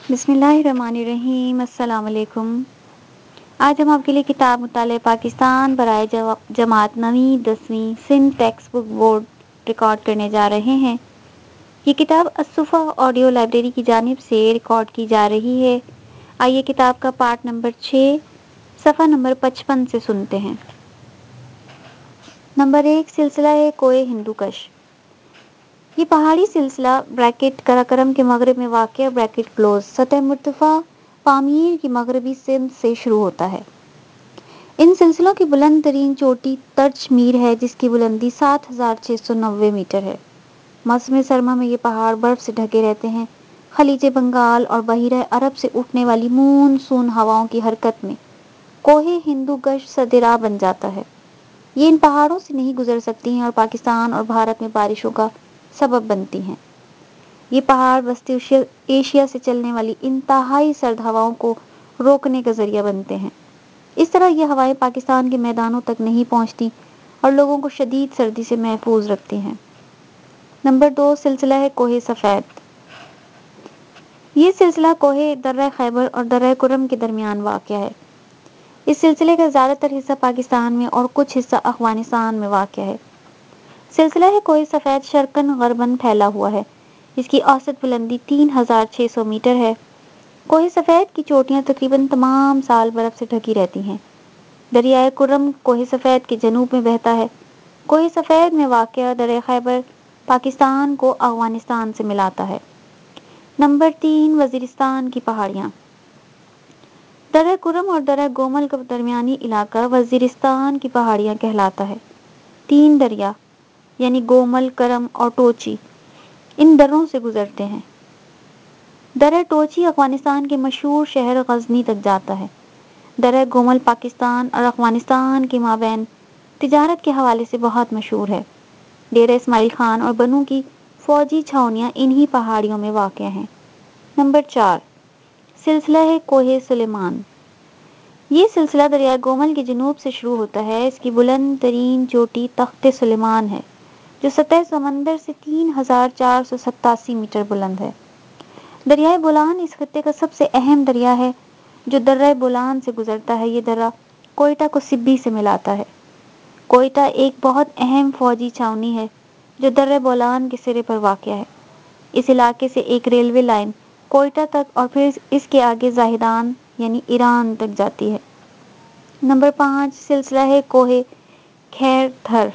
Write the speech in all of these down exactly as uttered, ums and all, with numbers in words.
بسم اللہ الرحمن الرحیم، السلام علیکم۔ آج ہم آپ کے لیے کتاب مطالعہ پاکستان برائے جماعت نویں دسویں Sindh textbook board record کرنے جا رہے ہیں۔ یہ کتاب الصفا آڈیو لائبریری کی جانب سے ریکارڈ کی جا رہی ہے۔ آئیے کتاب کا پارٹ نمبر چھ صفحہ نمبر پچپن سے سنتے ہیں۔ نمبر ایک، سلسلہ ہے کوہ ہندوکش۔ یہ پہاڑی سلسلہ بریکٹ قراقرم کے مغرب میں واقع بریکٹ کلوز سطح مرتفع پامیر کی مغربی سمت سے شروع ہوتا ہے۔ ان سلسلوں کی بلند ترین چوٹی ترچ میر ہے، جس کی بلندی سات ہزار چھ سو نوے میٹر ہے۔ موسم سرما میں یہ پہاڑ برف سے ڈھکے رہتے ہیں۔ خلیج بنگال اور بحیرہ عرب سے اٹھنے والی مون سون ہواؤں کی حرکت میں کوہ ہندوکش سدراہ بن جاتا ہے۔ یہ ان پہاڑوں سے نہیں گزر سکتی ہیں اور پاکستان اور بھارت میں بارشوں کا سبب بنتی ہیں۔ یہ پہاڑ وسطی ایشیا سے چلنے والی انتہائی سرد ہواؤں کو روکنے کا ذریعہ بنتے ہیں۔ اس طرح یہ ہوائیں پاکستان کے میدانوں تک نہیں پہنچتی اور لوگوں کو شدید سردی سے محفوظ رکھتی ہیں۔ نمبر دو، سلسلہ ہے کوہ سفید۔ یہ سلسلہ کوہ درہ خیبر اور درہ کرم کے درمیان واقع ہے۔ اس سلسلے کا زیادہ تر حصہ پاکستان میں اور کچھ حصہ افغانستان میں واقع ہے۔ سلسلہ ہے کوہ سفید شرقاً غرباً پھیلا ہوا ہے۔ اس کی اوسط بلندی تین ہزار چھ سو میٹر ہے۔ کوہ سفید کی چوٹیاں تقریباً تمام سال برف سے ڈھکی رہتی ہیں۔ دریائے کرم کوہ سفید کے جنوب میں بہتا ہے۔ کوہ سفید میں واقع درہ خیبر پاکستان کو افغانستان سے ملاتا ہے۔ نمبر تین، وزیرستان کی پہاڑیاں۔ درہ کرم اور درہ گومل کا درمیانی علاقہ وزیرستان کی پہاڑیاں کہلاتا ہے۔ تین دریا یعنی گومل، کرم اور ٹوچی ان دروں سے گزرتے ہیں۔ درہ ٹوچی افغانستان کے مشہور شہر غزنی تک جاتا ہے۔ درہ گومل پاکستان اور افغانستان کے مابین تجارت کے حوالے سے بہت مشہور ہے۔ ڈیرہ اسماعیل خان اور بنوں کی فوجی چھاؤنیاں انہی پہاڑیوں میں واقع ہیں۔ نمبر چار، سلسلہ ہے کوہ سلیمان۔ یہ سلسلہ دریائے گومل کے جنوب سے شروع ہوتا ہے۔ اس کی بلند ترین چوٹی تخت سلیمان ہے، جو سطح سمندر سے تین ہزار چار سو ستاسی میٹر بلند ہے۔ دریائے بولان اس خطے کا سب سے اہم دریا ہے جو درہ بولان سے گزرتا ہے۔ یہ درہ کوئٹہ کو سبی سے ملاتا ہے۔ کوئٹہ ایک بہت اہم فوجی چھاؤنی ہے جو درہ بولان کے سرے پر واقع ہے۔ اس علاقے سے ایک ریلوے لائن کوئٹہ تک اور پھر اس کے آگے زاہدان یعنی ایران تک جاتی ہے۔ نمبر پانچ، سلسلہ ہے کوہ خیر تھر۔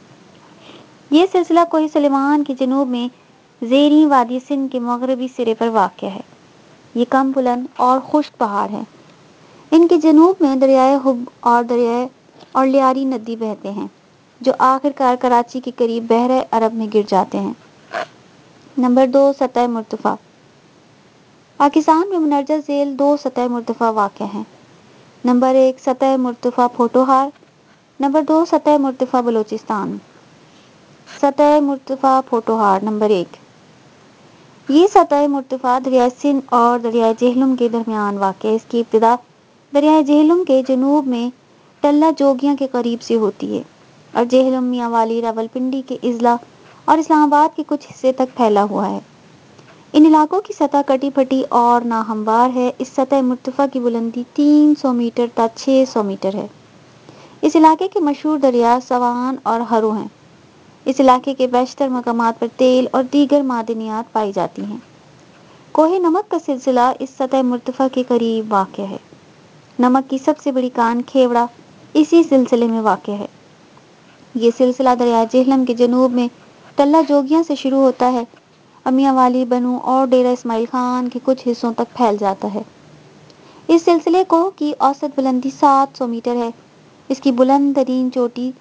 یہ سلسلہ کوہ سلیمان کے جنوب میں زیریں وادی سندھ کے مغربی سرے پر واقع ہے۔ یہ کم بلند اور خشک پہاڑ ہیں۔ ان کے جنوب میں دریائے حب اور دریائے اور لیاری ندی بہتے ہیں، جو آخر کار کراچی کے قریب بحیرہ عرب میں گر جاتے ہیں۔ نمبر دو، سطح مرتفع۔ پاکستان میں مندرجہ ذیل دو سطح مرتفع واقع ہیں۔ نمبر ایک، سطح مرتفع پوٹھوہار۔ نمبر دو، سطح مرتفع بلوچستان۔ سطح مرتفع پوٹھوہار نمبر ایک۔ یہ سطح مرتفع دریائے سندھ اور دریائے جہلم کے درمیان واقع ہے۔ اس کی ابتدا دریائے جہلم کے جنوب میں ٹلہ جوگیاں کے قریب سے ہوتی ہے اور جہلم میاں والی راولپنڈی کے اضلاع اور اسلام آباد کے کچھ حصے تک پھیلا ہوا ہے۔ ان علاقوں کی سطح کٹی پھٹی اور ناہموار ہے۔ اس سطح مرتفع کی بلندی تین سو میٹر تا چھ سو میٹر ہے۔ اس علاقے کے مشہور دریا سوان اور ہرو ہیں۔ اس علاقے کے بیشتر مقامات پر تیل اور دیگر معدنیات پائی جاتی ہیں۔ کوہ نمک کا سلسلہ اس سطح مرتفع کے قریب واقع ہے۔ نمک کی سب سے بڑی کان کھیوڑا اسی سلسلے میں واقع ہے۔ یہ سلسلہ دریائے جہلم کے جنوب میں ٹلہ جوگیاں سے شروع ہوتا ہے اور میاں والی، بنوں اور ڈیرہ اسماعیل خان کے کچھ حصوں تک پھیل جاتا ہے۔ اس سلسلے کوہ کی اوسط بلندی سات سو میٹر ہے۔ اس کی بلند ترین چوٹی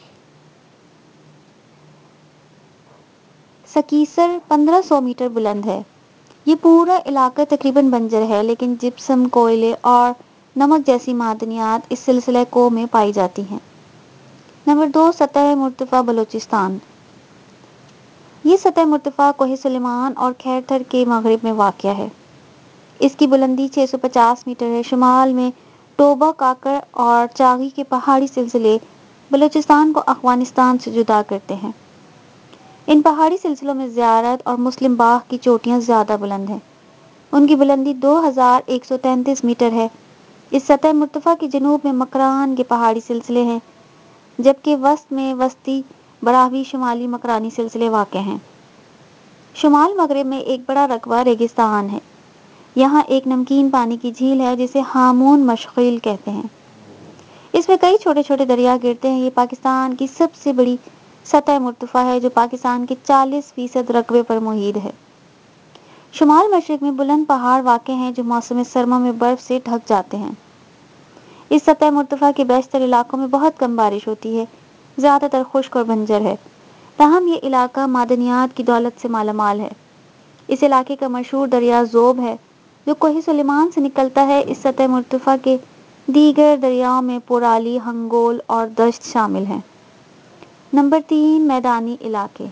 سکیسر پندرہ سو میٹر بلند ہے۔ یہ پورا علاقہ تقریباً بنجر ہے، لیکن جپسم، کوئلے اور نمک جیسی معدنیات اس سلسلہ کوہ میں پائی جاتی ہیں۔ نمبر دو، سطح مرتفع بلوچستان۔ یہ سطح مرتفع کوہ سلیمان اور خیر تھر کے مغرب میں واقع ہے۔ اس کی بلندی چھ سو پچاس میٹر ہے۔ شمال میں ٹوبہ کاکڑ اور چاغی کے پہاڑی سلسلے بلوچستان کو افغانستان سے جدا کرتے ہیں۔ ان پہاڑی سلسلوں میں زیارت اور مسلم باغ کی چوٹیاں زیادہ بلند ہیں۔ ان کی بلندی دو ہزار ایک سو تینتیس میٹر ہے۔ اس سطح مرتفع کے جنوب میں مکران کے پہاڑی سلسلے ہیں، جبکہ وسط میں وسطی براہوی شمالی مکرانی سلسلے واقع ہیں۔ شمال مغرب میں ایک بڑا رقبہ ریگستان ہے۔ یہاں ایک نمکین پانی کی جھیل ہے جسے ہامون مشغیل کہتے ہیں۔ اس میں کئی چھوٹے چھوٹے دریا گرتے ہیں۔ یہ پاکستان کی سب سے بڑی سطح مرتفع ہے جو پاکستان کے چالیس فیصد رقبے پر محیط ہے۔ شمال مشرق میں بلند پہاڑ واقع ہیں جو موسم سرما میں برف سے ڈھک جاتے ہیں۔ اس سطح مرتفع کے بیشتر علاقوں میں بہت کم بارش ہوتی ہے، زیادہ تر خشک اور بنجر ہے، تاہم یہ علاقہ معدنیات کی دولت سے مالا مال ہے۔ اس علاقے کا مشہور دریا زوب ہے جو کوہ سلیمان سے نکلتا ہے۔ اس سطح مرتفع کے دیگر دریاؤں میں پورالی، ہنگول اور دشت شامل ہیں۔ نمبر تین، میدانی علاقے۔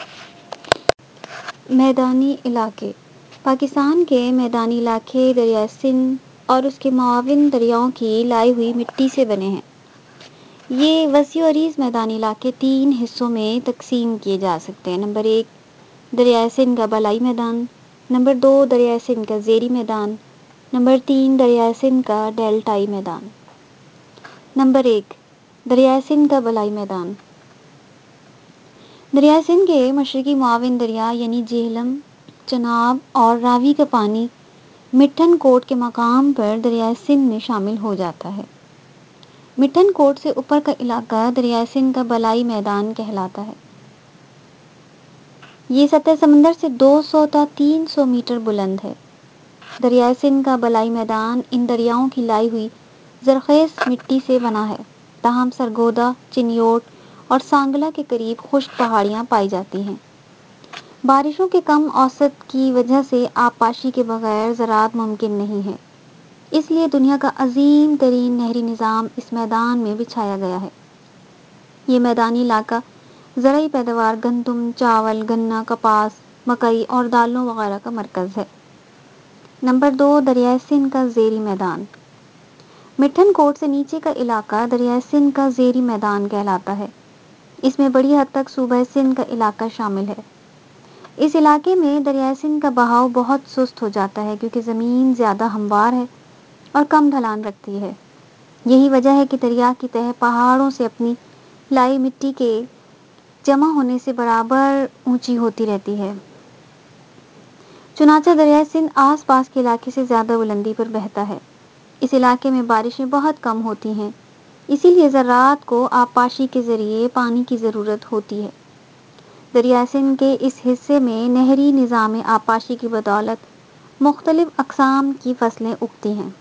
میدانی علاقے پاکستان کے میدانی علاقے دریائے سندھ اور اس کے معاون دریاؤں کی لائی ہوئی مٹی سے بنے ہیں۔ یہ وسیع و عریض میدانی علاقے تین حصوں میں تقسیم کیے جا سکتے ہیں۔ نمبر ایک، دریائے سندھ کا بالائی میدان۔ نمبر دو، دریائے سندھ کا زیریں میدان۔ نمبر تین، دریائے سندھ کا ڈیلٹائی میدان۔ نمبر ایک، دریائے سندھ کا بالائی میدان۔ دریائے سندھ کے مشرقی معاون دریا یعنی جہلم، چناب اور راوی کا پانی مٹھن کوٹ کے مقام پر دریائے سندھ میں شامل ہو جاتا ہے۔ مٹھن کوٹ سے اوپر کا علاقہ دریائے سندھ کا بالائی میدان کہلاتا ہے۔ یہ سطح سمندر سے دو سو تا تین سو میٹر بلند ہے۔ دریائے سندھ کا بالائی میدان ان دریاؤں کی لائی ہوئی زرخیز مٹی سے بنا ہے، تاہم سرگودا، چنیوٹ اور سانگلہ کے قریب خشک پہاڑیاں پائی جاتی ہیں۔ بارشوں کے کم اوسط کی وجہ سے آبپاشی کے بغیر زراعت ممکن نہیں ہے، اس لیے دنیا کا عظیم ترین نہری نظام اس میدان میں بچھایا گیا ہے۔ یہ میدانی علاقہ زرعی پیداوار گندم، چاول، گنا، کپاس، مکئی اور دالوں وغیرہ کا مرکز ہے۔ نمبر دو، دریائے سندھ کا زیریں میدان۔ مٹھن کوٹ سے نیچے کا علاقہ دریائے سندھ کا زیریں میدان کہلاتا ہے۔ اس میں بڑی حد تک صوبہ سندھ کا علاقہ شامل ہے۔ اس علاقے میں دریائے سندھ کا بہاؤ بہت سست ہو جاتا ہے کیونکہ زمین زیادہ ہموار ہے اور کم ڈھلان رکھتی ہے۔ یہی وجہ ہے کہ دریا کی تہہ پہاڑوں سے اپنی لائی مٹی کے جمع ہونے سے برابر اونچی ہوتی رہتی ہے۔ چنانچہ دریائے سندھ آس پاس کے علاقے سے زیادہ بلندی پر بہتا ہے۔ اس علاقے میں بارشیں بہت کم ہوتی ہیں، اسی لیے زراعت کو آبپاشی کے ذریعے پانی کی ضرورت ہوتی ہے۔ دریائے سندھ کے اس حصے میں نہری نظام آبپاشی کی بدولت مختلف اقسام کی فصلیں اگتی ہیں۔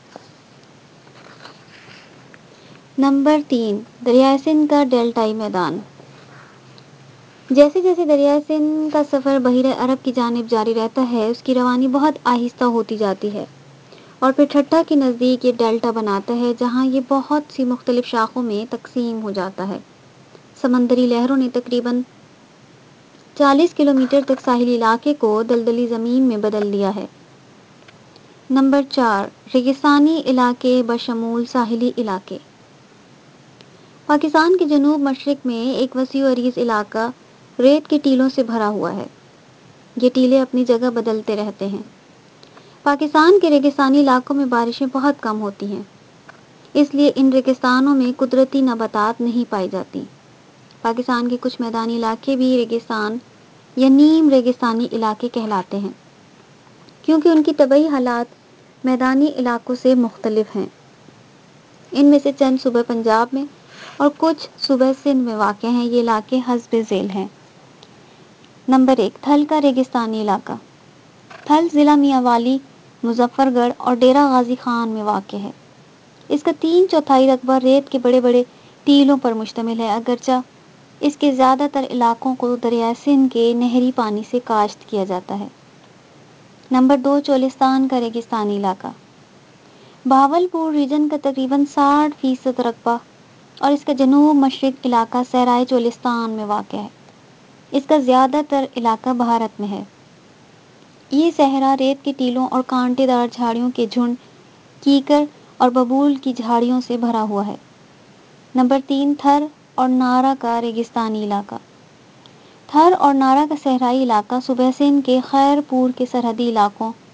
نمبر تین، دریائے سندھ کا ڈیلٹائی میدان۔ جیسے جیسے دریائے سندھ کا سفر بحیرہ عرب کی جانب جاری رہتا ہے، اس کی روانی بہت آہستہ ہوتی جاتی ہے اور پھر ٹھٹھہ کے نزدیک یہ ڈیلٹا بناتا ہے جہاں یہ بہت سی مختلف شاخوں میں تقسیم ہو جاتا ہے۔ سمندری لہروں نے تقریباً چالیس کلومیٹر تک ساحلی علاقے کو دلدلی زمین میں بدل دیا ہے۔ نمبر چار، ریگستانی علاقے بشمول ساحلی علاقے۔ پاکستان کے جنوب مشرق میں ایک وسیع و عریض علاقہ ریت کے ٹیلوں سے بھرا ہوا ہے۔ یہ ٹیلے اپنی جگہ بدلتے رہتے ہیں۔ پاکستان کے ریگستانی علاقوں میں بارشیں بہت کم ہوتی ہیں، اس لیے ان ریگستانوں میں قدرتی نباتات نہیں پائی جاتی۔ پاکستان کے کچھ میدانی علاقے بھی ریگستان یا نیم ریگستانی علاقے کہلاتے ہیں کیونکہ ان کی طبعی حالات میدانی علاقوں سے مختلف ہیں۔ ان میں سے چند صوبہ پنجاب میں اور کچھ صوبہ سندھ میں واقع ہیں۔ یہ علاقے حسب ذیل ہیں۔ نمبر ایک، تھل کا ریگستانی علاقہ۔ تھل ضلع میاں والی، مظفر گڑھ اور ڈیرہ غازی خان میں واقع ہے۔ اس کا تین چوتھائی رقبہ ریت کے بڑے بڑے ٹیلوں پر مشتمل ہے، اگرچہ اس کے زیادہ تر علاقوں کو دریائے سندھ کے نہری پانی سے کاشت کیا جاتا ہے۔ نمبر دو، چولستان کا ریگستانی علاقہ۔ بہاولپور ریجن کا تقریباً ساٹھ فیصد رقبہ اور اس کا جنوب مشرق علاقہ صحرائے چولستان میں واقع ہے۔ اس کا زیادہ تر علاقہ بھارت میں ہے۔ یہ صحرا ریت کے ٹیلوں اور کانٹے دار جھاڑیوں کے جھنڈ، کیکر اور ببول کی جھاڑیوں سے بھرا ہوا ہے۔ نمبر تین، تھر اور نارا کا ریگستانی علاقہ۔ تھر اور نارا کا صحرائی علاقہ صوبہ سندھ کے خیر پور کے سرحدی علاقوں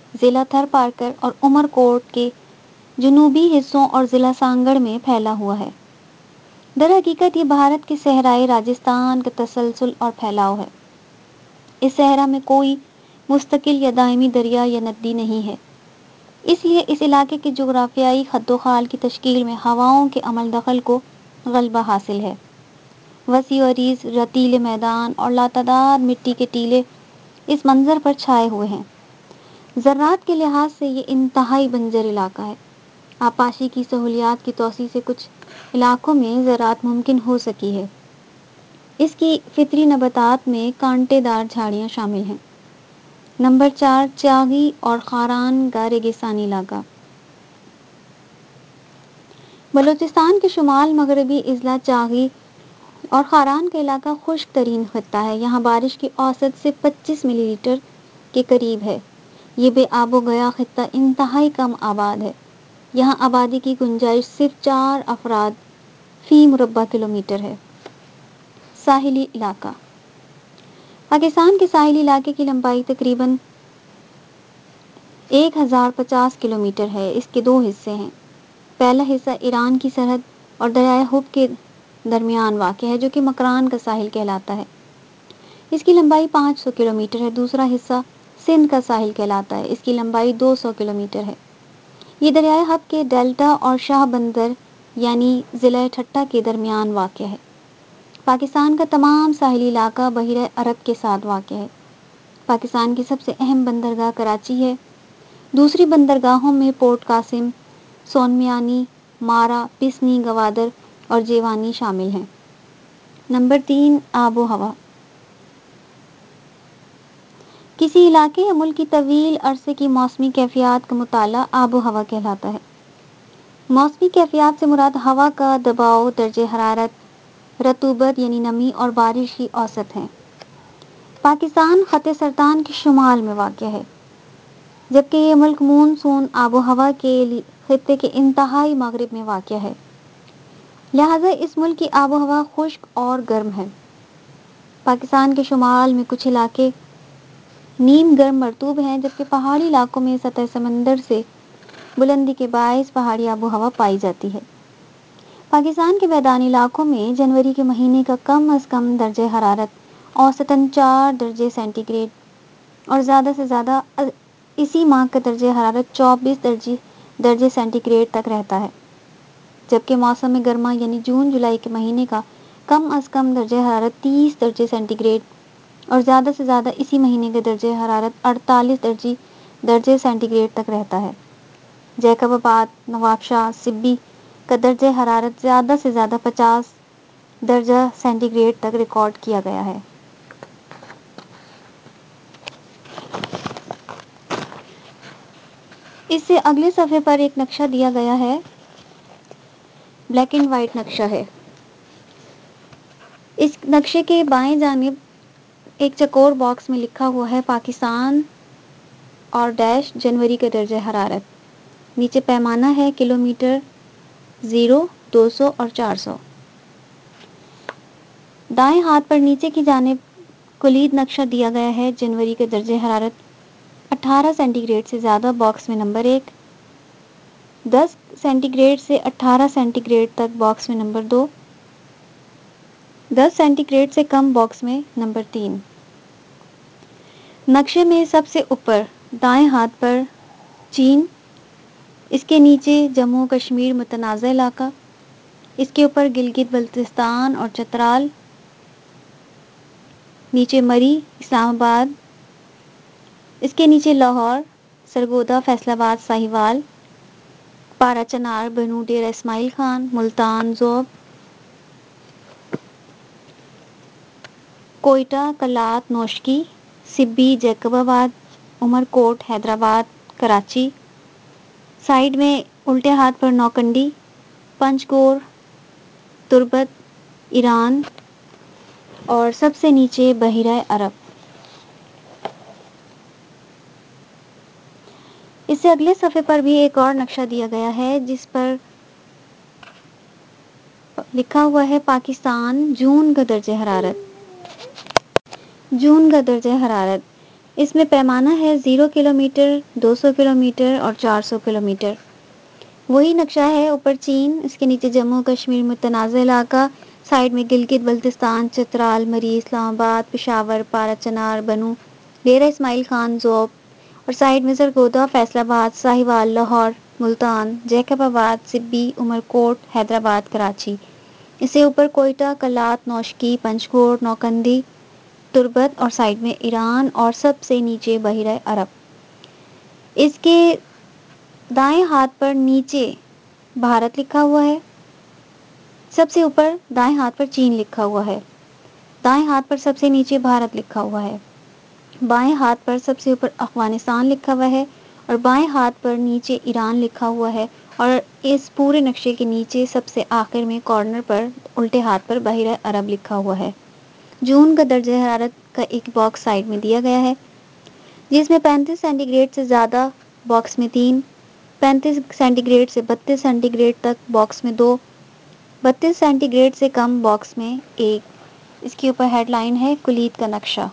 ضلع تھر پارکر اور عمر کوٹ کے جنوبی حصوں اور ضلع سانگڑ میں پھیلا ہوا ہے۔ در حقیقت یہ بھارت کے صحرائی راجستھان کا تسلسل اور پھیلاؤ ہے۔ اس صحرا میں کوئی مستقل یا دائمی دریا یا ندی نہیں ہے، اس لیے اس علاقے کے جغرافیائی خط و خال کی تشکیل میں ہواؤں کے عمل دخل کو غلبہ حاصل ہے۔ وسیع و عریض رتیلے میدان اور لاتعداد مٹی کے ٹیلے اس منظر پر چھائے ہوئے ہیں۔ زراعت کے لحاظ سے یہ انتہائی بنجر علاقہ ہے۔ آبپاشی کی سہولیات کی توسیع سے کچھ علاقوں میں زراعت ممکن ہو سکی ہے۔ اس کی فطری نباتات میں کانٹے دار جھاڑیاں شامل ہیں۔ نمبر چار، چاغی اور خاران کا ریگستانی علاقہ۔ بلوچستان کے شمال مغربی اضلاع چاغی اور خاران کا علاقہ خشک ترین خطہ ہے۔ یہاں بارش کی اوسط سے پچیس ملی لیٹر کے قریب ہے۔ یہ بے آب و گیا خطہ انتہائی کم آباد ہے۔ یہاں آبادی کی گنجائش صرف چار افراد فی مربع کلومیٹر ہے۔ ساحلی علاقہ۔ پاکستان کے ساحلی علاقے کی لمبائی تقریباً ایک ہزار پچاس کلومیٹر ہے۔ اس کے دو حصے ہیں۔ پہلا حصہ ایران کی سرحد اور دریائے حب کے درمیان واقع ہے، جو کہ مکران کا ساحل کہلاتا ہے۔ اس کی لمبائی پانچ سو کلومیٹر ہے۔ دوسرا حصہ سندھ کا ساحل کہلاتا ہے۔ اس کی لمبائی دو سو کلومیٹر ہے۔ یہ دریائے حب کے ڈیلٹا اور شاہ بندر یعنی ضلع ٹھٹہ کے درمیان واقع ہے۔ پاکستان کا تمام ساحلی علاقہ بحیرہ عرب کے ساتھ واقع ہے۔ پاکستان کی سب سے اہم بندرگاہ کراچی ہے۔ دوسری بندرگاہوں میں پورٹ قاسم، سونمیانی، مارا، پسنی، گوادر اور جیوانی شامل ہیں۔ نمبر تین، آب و ہوا۔ کسی علاقے یا ملک کی طویل عرصے کی موسمی کیفیات کا مطالعہ آب و ہوا کہلاتا ہے۔ موسمی کیفیات سے مراد ہوا کا دباؤ، درجہ حرارت، رطوبت یعنی نمی اور بارش کی اوسط ہے۔ پاکستان خط سرطان کے شمال میں واقع ہے، جبکہ یہ ملک مون سون آب و ہوا کے خطے کے انتہائی مغرب میں واقع ہے، لہٰذا اس ملک کی آب و ہوا خشک اور گرم ہے۔ پاکستان کے شمال میں کچھ علاقے نیم گرم مرطوب ہیں، جبکہ پہاڑی علاقوں میں سطح سمندر سے بلندی کے باعث پہاڑی آب و ہوا پائی جاتی ہے۔ پاکستان کے میدانی علاقوں میں جنوری کے مہینے کا کم از کم درجہ حرارت اوسطاً چار درجے سینٹی گریڈ اور زیادہ سے زیادہ اسی ماہ کا درجہ حرارت چوبیس درجے سینٹی گریڈ تک رہتا ہے، جبکہ موسم گرما یعنی جون جولائی کے مہینے کا کم از کم درجہ حرارت تیس درجے سینٹی گریڈ اور زیادہ سے زیادہ اسی مہینے کا درجہ حرارت اڑتالیس درجے سینٹی گریڈ تک رہتا ہے۔ جیکب آباد، نواب شاہ، سبی کا درجہ حرارت زیادہ سے زیادہ پچاس درجہ سینٹی گریڈ تک ریکارڈ کیا گیا ہے۔ اس سے اگلے صفحے پر ایک نقشہ دیا گیا ہے، بلیک اینڈ وائٹ نقشہ ہے۔ اس نقشے کے بائیں جانب ایک چکور باکس میں لکھا ہوا ہے پاکستان اور ڈیش جنوری کا درجہ حرارت، نیچے پیمانہ ہے کلومیٹر، زیرو، دو سو اور چار سو۔ دائیں ہاتھ پر نیچے کی جانب کلید نقشہ دیا گیا ہے جنوری کا درجہ حرارت اٹھارہ سینٹی گریڈ سے زیادہ باکس میں نمبر ایک، دس سینٹی گریڈ سے اٹھارہ سینٹی گریڈ تک باکس میں نمبر دو، دس سینٹی گریڈ سے کم باکس میں نمبر تین۔ نقشے میں سب سے اوپر دائیں ہاتھ پر چین، اس کے نیچے جموں و کشمیر متنازع علاقہ، اس کے اوپر گلگت بلتستان اور چترال، نیچے مری، اسلام آباد، اس کے نیچے لاہور، سرگودا، فیصل آباد، Sahiwal, Parachinar, Bannu, Dera Ismail Khan, Multan, Zhob, Quetta, Kalat, Noshki, Sibi, Jacobabad, Umerkot, Hyderabad, Karachi, side میں الٹے ہاتھ پر نوکنڈی، پنچگور، تربت، ایران اور سب سے نیچے بحیرہ عرب۔ اس سے اگلے صفحے پر بھی ایک اور نقشہ دیا گیا ہے، جس پر لکھا ہوا ہے پاکستان جون کا درجہ حرارت۔ جون کا درجہ حرارت اس میں پیمانہ ہے زیرو کلو میٹر، دو سو کلو میٹر اور چار سو کلو میٹر۔ وہی نقشہ ہے، اوپر چین، اس کے نیچے جموں کشمیر متنازع علاقہ، سائڈ میں گلگت بلتستان، چترال، مری، اسلام آباد، پشاور، پارا چنار، بنو، ڈیرہ اسماعیل خان، ذوب، اور سائڈ میں سرگودا، فیصل آباد، ساہیوال، لاہور، ملتان، جیکب آباد، سبی، عمر کوٹ، حیدرآباد، کراچی۔ اسے اوپر کوئٹہ، کلات، نوشکی، پنجگوڑ، نوکندی، تربت، اور سائڈ میں ایران، اور سب سے نیچے بحیرہ عرب۔ اس کے دائیں ہاتھ پر نیچے بھارت لکھا ہوا ہے، سب سے اوپر دائیں ہاتھ پر چین لکھا ہوا ہے، دائیں ہاتھ پر سب سے نیچے بھارت لکھا ہوا ہے، بائیں ہاتھ پر سب سے اوپر افغانستان لکھا ہوا ہے، اور بائیں ہاتھ پر نیچے ایران لکھا ہوا ہے، اور اس پورے نقشے کے نیچے سب سے آخر میں کارنر پر الٹے ہاتھ پر بحیرہ عرب لکھا ہوا ہے۔ جون کا درجہ حرارت کا ایک باکس سائڈ میں دیا گیا ہے، جس میں پینتیس سینٹی گریڈ سے زیادہ باکس میں تین، پینتیس سینٹی گریڈ سے بتیس سینٹی گریڈ تک باکس میں دو، بتیس سینٹی گریڈ سے کم باکس میں ایک۔ اس کے اوپر ہیڈ لائن ہے کلید کا نقشہ۔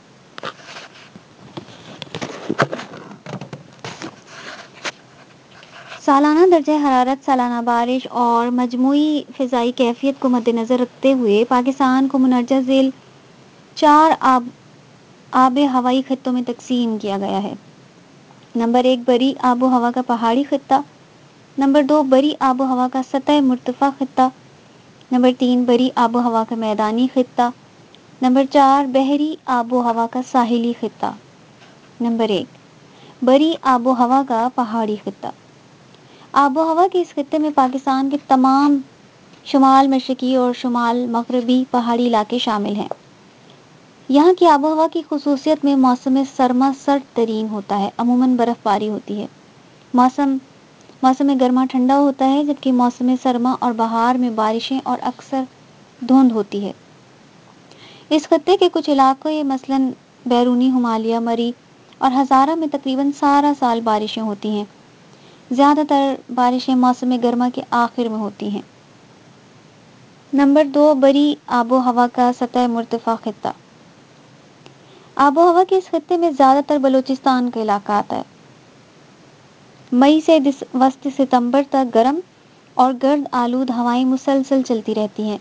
سالانہ درجہ حرارت، سالانہ بارش اور مجموعی فضائی کیفیت کو مد نظر رکھتے ہوئے پاکستان کو مندرجہ ذیل چار آب آب ہوائی خطوں میں تقسیم کیا گیا ہے۔ نمبر ایک، بری آب و ہوا کا پہاڑی خطہ۔ نمبر دو، بری آب و ہوا کا سطح مرتفع خطہ۔ نمبر تین، بری آب و ہوا کا میدانی خطہ۔ نمبر چار، بحری آب و ہوا کا ساحلی خطہ۔ نمبر ایک، بری آب و ہوا کا پہاڑی خطہ۔ آب و ہوا کے اس خطے میں پاکستان کے تمام شمال مشرقی اور شمال مغربی پہاڑی علاقے شامل ہیں۔ یہاں کی آب و ہوا کی خصوصیت میں موسم سرما سرد ترین ہوتا ہے، عموماً برف باری ہوتی ہے۔ موسم موسم گرما ٹھنڈا ہوتا ہے، جبکہ موسم سرما اور بہار میں بارشیں اور اکثر دھند ہوتی ہے۔ اس خطے کے کچھ علاقے مثلاً بیرونی ہمالیہ، مری اور ہزارہ میں تقریباً سارا سال بارشیں ہوتی ہیں۔ زیادہ تر بارشیں موسم گرما کے آخر میں ہوتی ہیں۔ نمبر دو، بری آب و ہوا کا سطح مرتفع خطہ۔ آب و ہوا کے اس خطے میں زیادہ تر بلوچستان کا علاقہ آتا ہے۔ مئی سے وسط ستمبر تک گرم اور گرد آلود ہوائیں مسلسل چلتی رہتی ہیں۔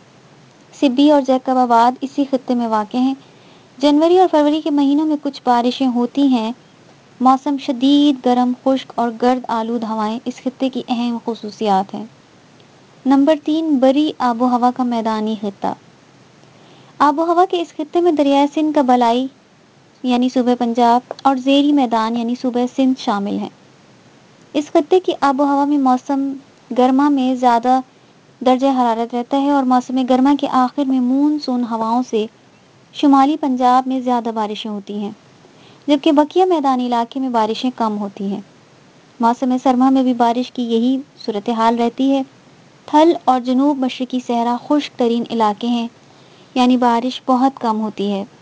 سبی اور جیکب آباد اسی خطے میں واقع ہیں۔ جنوری اور فروری کے مہینوں میں کچھ بارشیں ہوتی ہیں۔ موسم شدید گرم، خشک اور گرد آلود ہوائیں اس خطے کی اہم خصوصیات ہیں۔ نمبر تین، بری آب و ہوا کا میدانی خطہ۔ آب و ہوا کے اس خطے میں دریائے سندھ کا بالائی یعنی صوبہ پنجاب اور زیریں میدان یعنی صوبہ سندھ شامل ہیں۔ اس خطے کی آب و ہوا میں موسم گرما میں زیادہ درجہ حرارت رہتا ہے، اور موسم گرما کے آخر میں مون سون ہواؤں سے شمالی پنجاب میں زیادہ بارشیں ہوتی ہیں، جبکہ بقیہ میدانی علاقے میں بارشیں کم ہوتی ہیں۔ موسم سرما میں بھی بارش کی یہی صورتحال رہتی ہے۔ تھل اور جنوب مشرقی صحرا خشک ترین علاقے ہیں، یعنی بارش بہت کم ہوتی ہے۔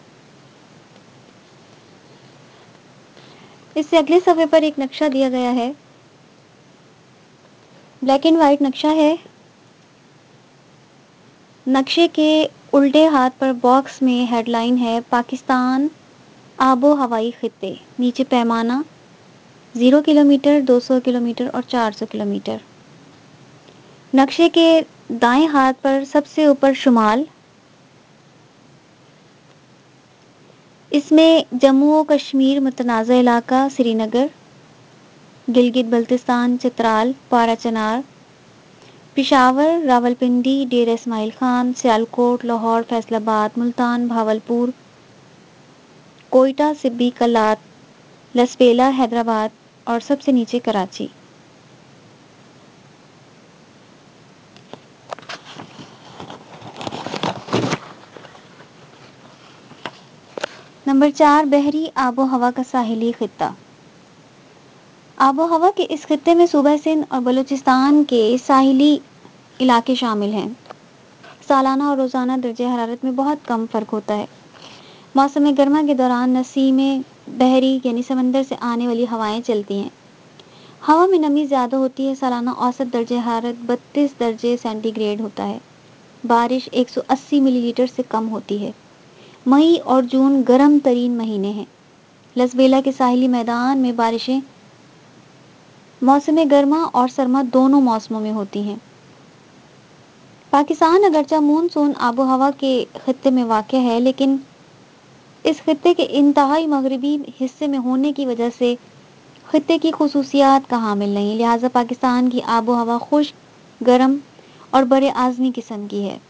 اس سے اگلے صفحے پر ایک نقشہ دیا گیا ہے، بلیک اینڈ وائٹ نقشہ ہے۔ نقشے کے الٹے ہاتھ پر باکس میں ہیڈ لائن ہے پاکستان آب و ہوائی خطے، نیچے پیمانہ زیرو کلو میٹر، دو سو کلو میٹر اور چار سو کلو میٹر۔ نقشے کے دائیں ہاتھ پر سب سے اوپر شمال، اس میں جموں و کشمیر متنازع علاقہ، سری نگر، گلگت بلتستان، چترال، پارا چنار، پشاور، راولپنڈی، ڈیرہ اسماعیل خان، سیالکوٹ، لاہور، فیصل آباد، ملتان، بھاولپور، کوئٹہ، سبی، کلات، لسپیلا، حیدرآباد اور سب سے نیچے کراچی۔ نمبر چار، بحری آب و ہوا کا ساحلی خطہ۔ آب و ہوا کے اس خطے میں صوبہ سندھ اور بلوچستان کے ساحلی علاقے شامل ہیں۔ سالانہ اور روزانہ درجہ حرارت میں بہت کم فرق ہوتا ہے۔ موسم گرما کے دوران نسیمیں بحری یعنی سمندر سے آنے والی ہوائیں چلتی ہیں۔ ہوا میں نمی زیادہ ہوتی ہے۔ سالانہ اوسط درجہ حرارت بتیس درجے سینٹی گریڈ ہوتا ہے۔ بارش ایک سو اسی ملی لیٹر سے کم ہوتی ہے۔ مئی اور جون گرم ترین مہینے ہیں۔ لسبیلا کے ساحلی میدان میں بارشیں موسم گرما اور سرما دونوں موسموں میں ہوتی ہیں۔ پاکستان اگرچہ مونسون آب و ہوا کے خطے میں واقع ہے، لیکن اس خطے کے انتہائی مغربی حصے میں ہونے کی وجہ سے خطے کی خصوصیات کا حامل نہیں، لہٰذا پاکستان کی آب و ہوا خشک، گرم اور بر اعظمی قسم کی ہے۔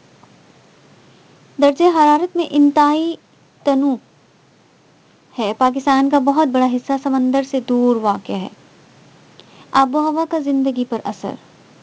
درجہ حرارت میں انتہائی تنوع ہے۔ پاکستان کا بہت بڑا حصہ سمندر سے دور واقع ہے۔ آب و ہوا کا زندگی پر اثر۔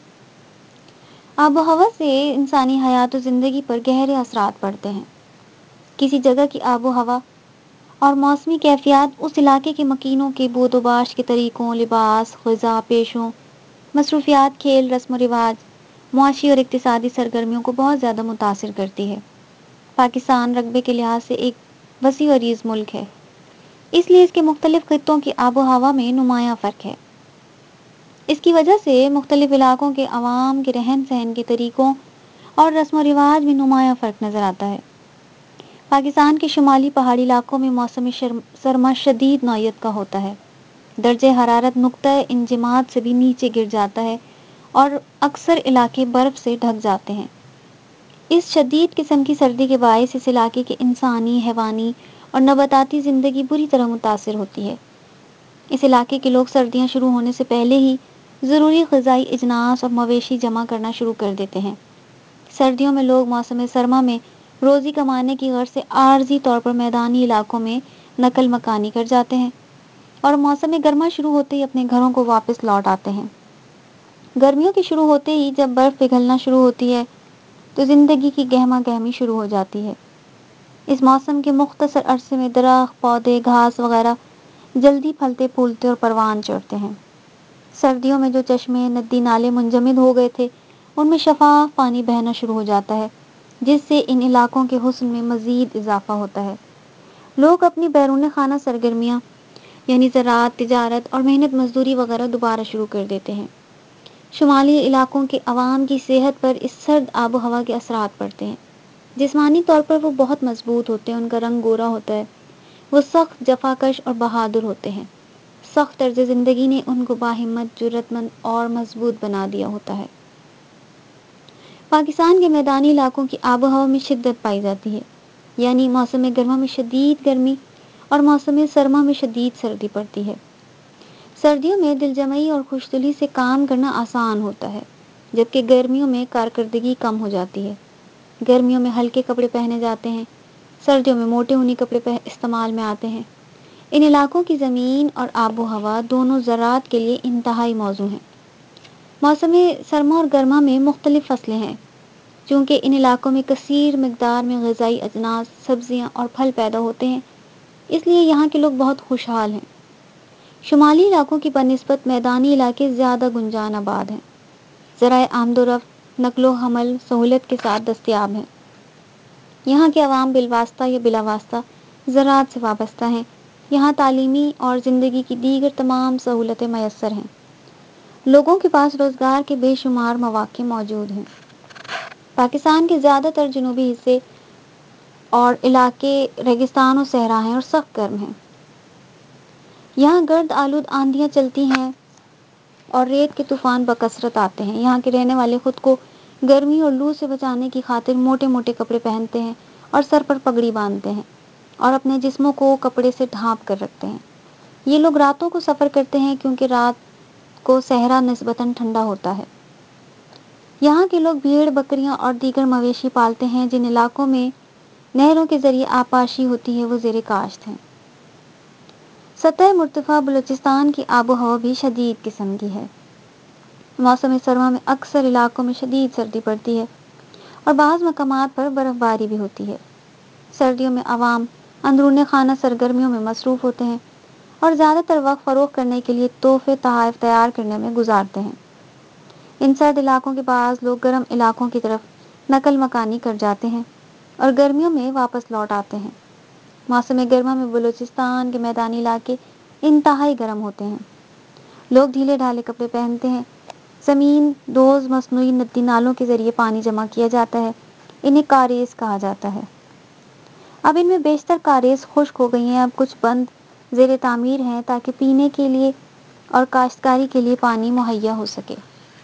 آب و ہوا سے انسانی حیات و زندگی پر گہرے اثرات پڑتے ہیں۔ کسی جگہ کی آب و ہوا اور موسمی کیفیات اس علاقے کے مکینوں کے بود و باش کے طریقوں، لباس، غذا، پیشوں، مصروفیات، کھیل، رسم و رواج، معاشی اور اقتصادی سرگرمیوں کو بہت زیادہ متاثر کرتی ہے۔ پاکستان رقبے کے لحاظ سے ایک وسیع و عریض ملک ہے، اس لیے اس کے مختلف خطوں کی آب و ہوا میں نمایاں فرق ہے۔ اس کی وجہ سے مختلف علاقوں کے عوام کے رہن سہن کے طریقوں اور رسم و رواج میں نمایاں فرق نظر آتا ہے۔ پاکستان کے شمالی پہاڑی علاقوں میں موسم سرما شدید نوعیت کا ہوتا ہے۔ درجہ حرارت نقطۂ انجماد سے بھی نیچے گر جاتا ہے اور اکثر علاقے برف سے ڈھک جاتے ہیں۔ اس شدید قسم کی سردی کے باعث اس علاقے کے انسانی، حیوانی اور نباتاتی زندگی بری طرح متاثر ہوتی ہے۔ اس علاقے کے لوگ سردیاں شروع ہونے سے پہلے ہی ضروری غذائی اجناس اور مویشی جمع کرنا شروع کر دیتے ہیں۔ سردیوں میں لوگ موسم سرما میں روزی کمانے کی غرض سے عارضی طور پر میدانی علاقوں میں نقل مکانی کر جاتے ہیں اور موسم گرما شروع ہوتے ہی اپنے گھروں کو واپس لوٹ آتے ہیں۔ گرمیوں کے شروع ہوتے ہی جب برف پگھلنا شروع ہوتی ہے تو زندگی کی گہما گہمی شروع ہو جاتی ہے۔ اس موسم کے مختصر عرصے میں درخت، پودے، گھاس وغیرہ جلدی پھلتے پھولتے اور پروان چڑھتے ہیں۔ سردیوں میں جو چشمے، ندی، نالے منجمد ہو گئے تھے، ان میں شفاف پانی بہنا شروع ہو جاتا ہے، جس سے ان علاقوں کے حسن میں مزید اضافہ ہوتا ہے۔ لوگ اپنی بیرون خانہ سرگرمیاں یعنی زراعت، تجارت اور محنت مزدوری وغیرہ دوبارہ شروع کر دیتے ہیں۔ شمالی علاقوں کے عوام کی صحت پر اس سرد آب و ہوا کے اثرات پڑتے ہیں۔ جسمانی طور پر وہ بہت مضبوط ہوتے ہیں، ان کا رنگ گورا ہوتا ہے، وہ سخت، جفاکش اور بہادر ہوتے ہیں۔ سخت طرز زندگی نے ان کو باہمت، جرأت مند اور مضبوط بنا دیا ہوتا ہے۔ پاکستان کے میدانی علاقوں کی آب و ہوا میں شدت پائی جاتی ہے، یعنی موسم گرما میں شدید گرمی اور موسم سرما میں شدید سردی پڑتی ہے۔ سردیوں میں دل جمعی اور خوش دلی سے کام کرنا آسان ہوتا ہے، جبکہ گرمیوں میں کارکردگی کم ہو جاتی ہے۔ گرمیوں میں ہلکے کپڑے پہنے جاتے ہیں، سردیوں میں موٹے اونی کپڑے استعمال میں آتے ہیں۔ ان علاقوں کی زمین اور آب و ہوا دونوں زراعت کے لیے انتہائی موزوں ہیں۔ موسم سرما اور گرما میں مختلف فصلیں ہیں۔ چونکہ ان علاقوں میں کثیر مقدار میں غذائی اجناس، سبزیاں اور پھل پیدا ہوتے ہیں، اس لیے یہاں کے لوگ بہت خوشحال ہیں۔ شمالی علاقوں کی بنسبت میدانی علاقے زیادہ گنجان آباد ہیں۔ ذرائع آمد و رفت، نقل و حمل سہولت کے ساتھ دستیاب ہیں۔ یہاں کے عوام بالواسطہ یا بلا واسطہ زراعت سے وابستہ ہیں۔ یہاں تعلیمی اور زندگی کی دیگر تمام سہولتیں میسر ہیں۔ لوگوں کے پاس روزگار کے بے شمار مواقع موجود ہیں۔ پاکستان کے زیادہ تر جنوبی حصے اور علاقے ریگستان و صحرا ہیں اور سخت گرم ہیں۔ یہاں گرد آلود آندھیاں چلتی ہیں اور ریت کے طوفان بکثرت آتے ہیں۔ یہاں کے رہنے والے خود کو گرمی اور لو سے بچانے کی خاطر موٹے موٹے کپڑے پہنتے ہیں اور سر پر پگڑی باندھتے ہیں اور اپنے جسموں کو کپڑے سے ڈھانپ کر رکھتے ہیں۔ یہ لوگ راتوں کو سفر کرتے ہیں کیونکہ رات کو صحرا نسبتاً ٹھنڈا ہوتا ہے۔ یہاں کے لوگ بھیڑ، بکریاں اور دیگر مویشی پالتے ہیں۔ جن علاقوں میں نہروں کے ذریعے آبپاشی ہوتی ہے وہ زیر کاشت ہیں۔ سطح مرتفع بلوچستان کی آب و ہوا بھی شدید قسم کی ہے۔ موسم سرما میں اکثر علاقوں میں شدید سردی پڑتی ہے اور بعض مقامات پر برف باری بھی ہوتی ہے۔ سردیوں میں عوام اندرون خانہ سرگرمیوں میں مصروف ہوتے ہیں اور زیادہ تر وقت فروخت کرنے کے لیے تحفے تحائف تیار کرنے میں گزارتے ہیں۔ ان سرد علاقوں کے بعض لوگ گرم علاقوں کی طرف نقل مکانی کر جاتے ہیں اور گرمیوں میں واپس لوٹ آتے ہیں۔ موسم گرما میں بلوچستان کے میدانی علاقے انتہائی گرم ہوتے ہیں۔ لوگ ڈھیلے ڈھالے کپڑے پہنتے ہیں۔ زمین دوز مصنوعی ندی نالوں کے ذریعے پانی جمع کیا جاتا ہے، انہیں کاریز کہا جاتا ہے۔ اب ان میں بیشتر کاریز خشک ہو گئی ہیں، اب کچھ بند زیر تعمیر ہیں تاکہ پینے کے لیے اور کاشتکاری کے لیے پانی مہیا ہو سکے۔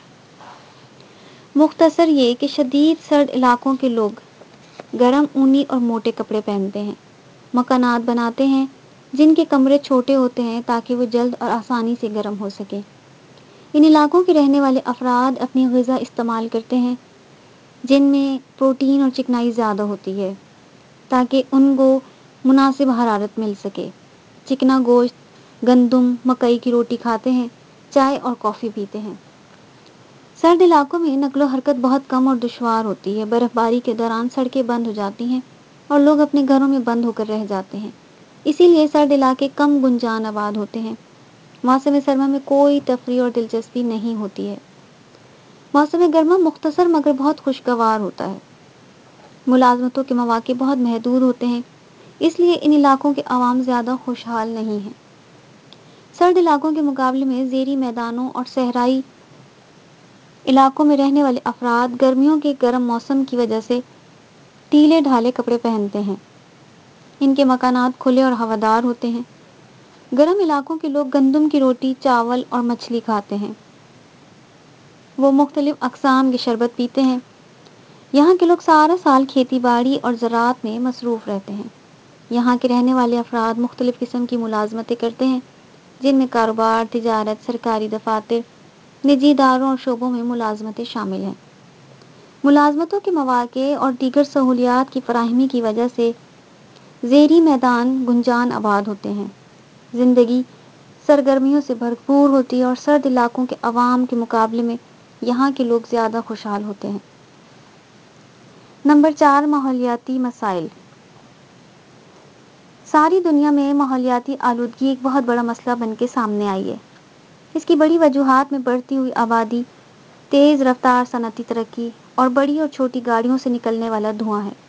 مختصر یہ کہ شدید سرد علاقوں کے لوگ گرم اونی اور موٹے کپڑے پہنتے ہیں، مکانات بناتے ہیں جن کے کمرے چھوٹے ہوتے ہیں تاکہ وہ جلد اور آسانی سے گرم ہو سکے۔ ان علاقوں کے رہنے والے افراد اپنی غذا استعمال کرتے ہیں جن میں پروٹین اور چکنائی زیادہ ہوتی ہے تاکہ ان کو مناسب حرارت مل سکے۔ چکنا گوشت، گندم، مکئی کی روٹی کھاتے ہیں، چائے اور کافی پیتے ہیں۔ سرد علاقوں میں نقل و حرکت بہت کم اور دشوار ہوتی ہے۔ برف باری کے دوران سڑکیں بند ہو جاتی ہیں اور لوگ اپنے گھروں میں بند ہو کر رہ جاتے ہیں، اسی لیے سرد علاقے کم گنجان آباد ہوتے ہیں۔ موسم سرما میں کوئی تفریح اور دلچسپی نہیں ہوتی ہے۔ موسم گرما مختصر مگر بہت خوشگوار ہوتا ہے۔ ملازمتوں کے مواقع بہت محدود ہوتے ہیں، اس لیے ان علاقوں کے عوام زیادہ خوشحال نہیں ہیں۔ سرد علاقوں کے مقابلے میں زیریں میدانوں اور صحرائی علاقوں میں رہنے والے افراد گرمیوں کے گرم موسم کی وجہ سے ڈھیلے ڈھالے کپڑے پہنتے ہیں۔ ان کے مکانات کھلے اور ہوادار ہوتے ہیں۔ گرم علاقوں کے لوگ گندم کی روٹی، چاول اور مچھلی کھاتے ہیں۔ وہ مختلف اقسام کے شربت پیتے ہیں۔ یہاں کے لوگ سارا سال کھیتی باڑی اور زراعت میں مصروف رہتے ہیں۔ یہاں کے رہنے والے افراد مختلف قسم کی ملازمتیں کرتے ہیں جن میں کاروبار، تجارت، سرکاری دفاتر، نجی اداروں اور شعبوں میں ملازمتیں شامل ہیں۔ ملازمتوں کے مواقع اور دیگر سہولیات کی فراہمی کی وجہ سے زیریں میدان گنجان آباد ہوتے ہیں۔ زندگی سرگرمیوں سے بھرپور ہوتی ہے اور سرد علاقوں کے عوام کے مقابلے میں یہاں کے لوگ زیادہ خوشحال ہوتے ہیں۔ نمبر چار، ماحولیاتی مسائل۔ ساری دنیا میں ماحولیاتی آلودگی ایک بہت بڑا مسئلہ بن کے سامنے آئی ہے۔ اس کی بڑی وجوہات میں بڑھتی ہوئی آبادی، تیز رفتار صنعتی ترقی اور بڑی اور چھوٹی گاڑیوں سے نکلنے والا دھواں ہے۔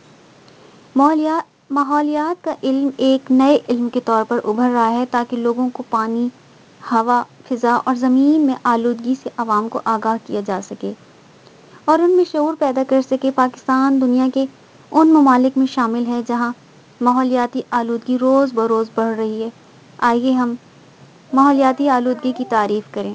ماحولیات کا علم ایک نئے علم کے طور پر ابھر رہا ہے تاکہ لوگوں کو پانی، ہوا، فضا اور زمین میں آلودگی سے عوام کو آگاہ کیا جا سکے اور ان میں شعور پیدا کر سکے۔ پاکستان دنیا کے ان ممالک میں شامل ہے جہاں ماحولیاتی آلودگی روز بروز بڑھ رہی ہے۔ آئیے ہم ماحولیاتی آلودگی کی تعریف کریں۔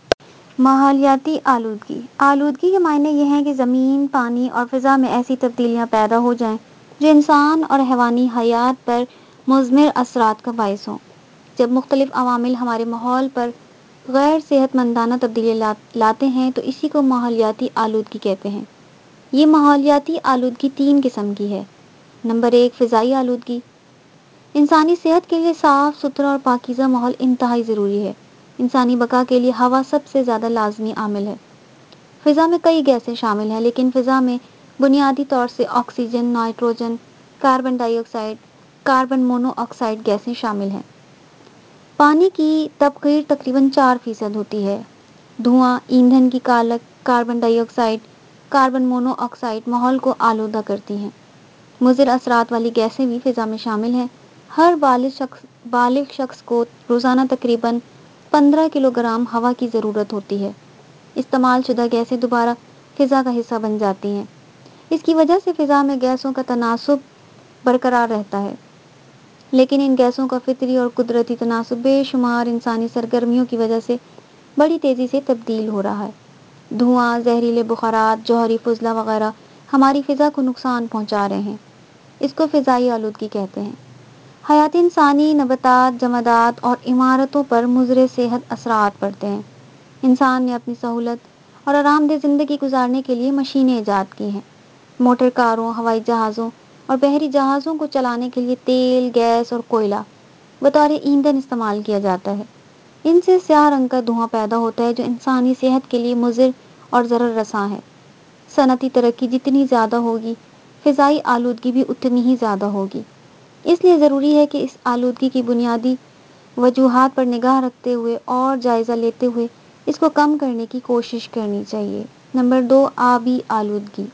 ماحولیاتی آلودگی آلودگی کے معنی یہ ہیں کہ زمین، پانی اور فضا میں ایسی تبدیلیاں پیدا ہو جائیں جو انسان اور حیوانی حیات پر مضمر اثرات کا باعث ہوں۔ جب مختلف عوامل ہمارے ماحول پر غیر صحت مندانہ تبدیلی لاتے ہیں تو اسی کو ماحولیاتی آلودگی کہتے ہیں۔ یہ ماحولیاتی آلودگی تین قسم کی ہے۔ نمبر ایک، فضائی آلودگی۔ انسانی صحت کے لیے صاف ستھرا اور پاکیزہ ماحول انتہائی ضروری ہے۔ انسانی بقا کے لیے ہوا سب سے زیادہ لازمی عامل ہے۔ فضا میں کئی گیسیں شامل ہیں لیکن فضا میں بنیادی طور سے oxygen, nitrogen, carbon dioxide, carbon monoxide گیسیں شامل ہیں۔ پانی کی تبخیر تقریباً چار فیصد ہوتی ہے۔ دھواں، ایندھن کی کالک، carbon dioxide, carbon monoxide ماحول کو آلودہ کرتی ہیں۔ مضر اثرات والی گیسیں بھی فضا میں شامل ہیں۔ ہر بالغ شخص بالغ شخص کو روزانہ تقریباً پندرہ کلو گرام ہوا کی ضرورت ہوتی ہے۔ استعمال شدہ گیسیں دوبارہ فضا کا حصہ بن جاتی ہیں۔ اس کی وجہ سے فضا میں گیسوں کا تناسب برقرار رہتا ہے، لیکن ان گیسوں کا فطری اور قدرتی تناسب بے شمار انسانی سرگرمیوں کی وجہ سے بڑی تیزی سے تبدیل ہو رہا ہے۔ دھواں، زہریلے بخارات، جوہری فضلہ وغیرہ ہماری فضا کو نقصان پہنچا رہے ہیں۔ اس کو فضائی آلودگی کہتے ہیں۔ حیات انسانی، نباتات، جمادات اور عمارتوں پر مضر صحت اثرات پڑتے ہیں۔ انسان نے اپنی سہولت اور آرام دہ زندگی گزارنے کے لیے مشینیں ایجاد کی ہیں۔ موٹر کاروں، ہوائی جہازوں اور بحری جہازوں کو چلانے کے لیے تیل، گیس اور کوئلہ بطور ایندھن استعمال کیا جاتا ہے۔ ان سے سیاہ رنگ کا دھواں پیدا ہوتا ہے جو انسانی صحت کے لیے مضر اور ضرر رساں ہے۔ صنعتی ترقی جتنی زیادہ ہوگی، فضائی آلودگی بھی اتنی ہی زیادہ ہوگی۔ اس لیے ضروری ہے کہ اس آلودگی کی بنیادی وجوہات پر نگاہ رکھتے ہوئے اور جائزہ لیتے ہوئے اس کو کم کرنے کی کوشش کرنی چاہیے۔ نمبر دو، آبی آلودگی۔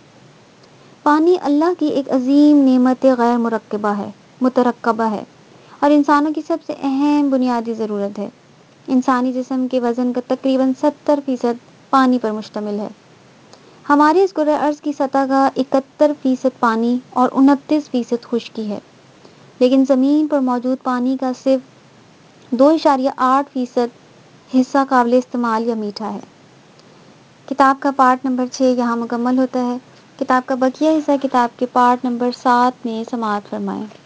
پانی اللہ کی ایک عظیم نعمت غیر مرکبہ ہے مترکبہ ہے اور انسانوں کی سب سے اہم بنیادی ضرورت ہے۔ انسانی جسم کے وزن کا تقریباً ستر فیصد پانی پر مشتمل ہے۔ ہمارے اس کرۂ ارض کی سطح کا اکہتر فیصد پانی اور انتیس فیصد خشکی ہے، لیکن زمین پر موجود پانی کا صرف دو اشاریہ آٹھ فیصد حصہ قابل استعمال یا میٹھا ہے۔ کتاب کا پارٹ نمبر چھ یہاں مکمل ہوتا ہے۔ کتاب کا بقیہ حصہ کتاب کے پارٹ نمبر سات میں سماعت فرمائیں۔